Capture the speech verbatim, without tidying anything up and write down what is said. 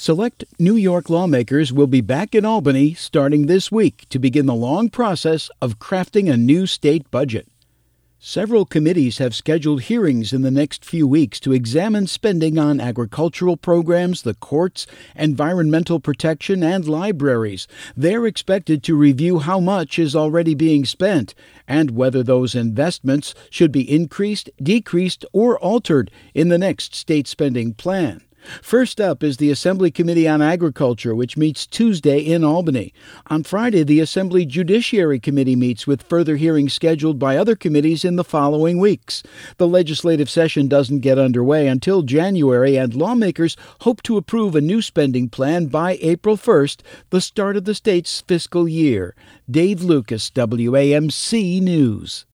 Select New York lawmakers will be back in Albany starting this week to begin the long process of crafting a new state budget. Several committees have scheduled hearings in the next few weeks to examine spending on agricultural programs, the courts, environmental protection, and libraries. They're expected to review how much is already being spent and whether those investments should be increased, decreased, or altered in the next state spending plan. First up is the Assembly Committee on Agriculture, which meets Tuesday in Albany. On Friday, the Assembly Judiciary Committee meets with further hearings scheduled by other committees in the following weeks. The legislative session doesn't get underway until January, and lawmakers hope to approve a new spending plan by April first, the start of the state's fiscal year. Dave Lucas, W A M C News.